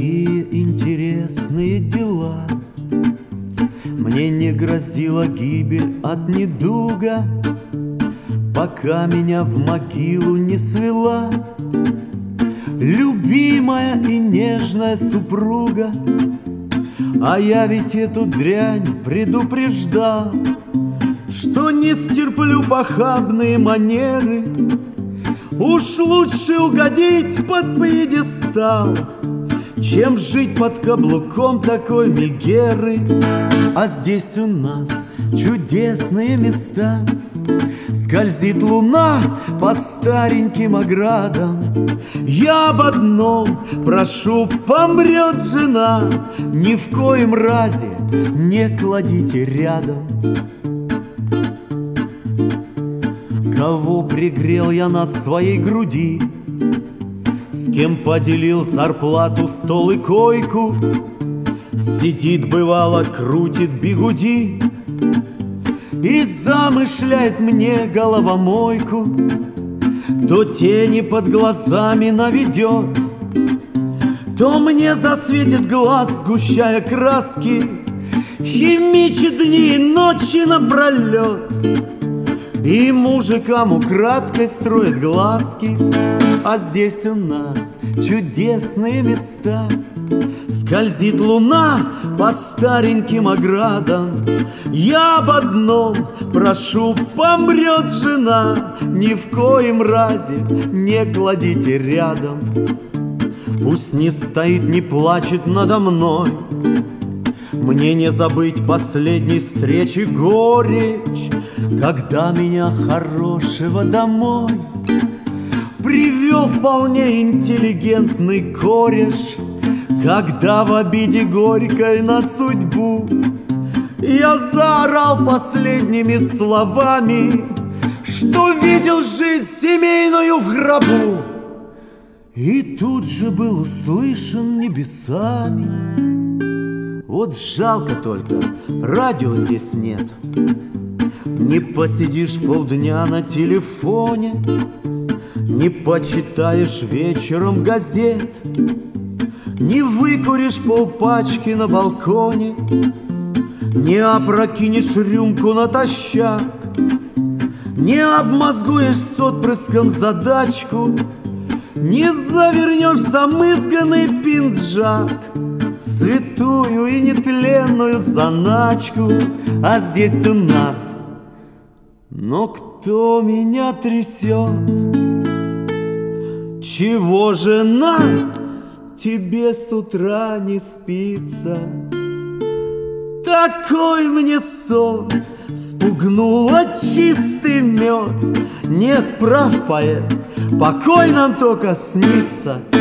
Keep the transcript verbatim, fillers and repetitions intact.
такие интересные дела. Мне не грозила гибель от недуга, пока меня в могилу не свела любимая и нежная супруга. А я ведь эту дрянь предупреждал, что не стерплю похабные манеры. Уж лучше угодить под пьедестал, чем жить под каблуком такой мегеры. А здесь у нас чудесные места. Скользит луна по стареньким оградам. Я об одном прошу, помрет жена, ни в коем разе не кладите рядом. Кого пригрел я на своей груди, с кем поделил зарплату, стол и койку, сидит, бывало, крутит бигуди и замышляет мне головомойку. То тени под глазами наведет, то мне засветит глаз, сгущая краски, химичит дни и ночи напролет, и мужикам украдкой строит глазки. А здесь у нас чудесные места. Скользит луна по стареньким оградам. Я об одном прошу, помрет жена, ни в коем разе не кладите рядом. Пусть не стоит, не плачет надо мной, мне не забыть последней встречи горечь, когда меня хорошего домой привел вполне интеллигентный кореш. Когда в обиде горькой на судьбу я заорал последними словами, что видел жизнь семейную в гробу, и тут же был услышан небесами. Вот жалко только, радио здесь нет. Не посидишь полдня на телефоне, не почитаешь вечером газет, не выкуришь полпачки на балконе, не опрокинешь рюмку натощак, не обмозгуешь с отпрыском задачку, не завернешь в замызганный пинджак святую и нетленную заначку. А здесь у нас, но кто меня трясет? Чего, жена, тебе с утра не спится? Такой мне сон спугнула чистый мед. Нет, прав поэт, покой нам только снится.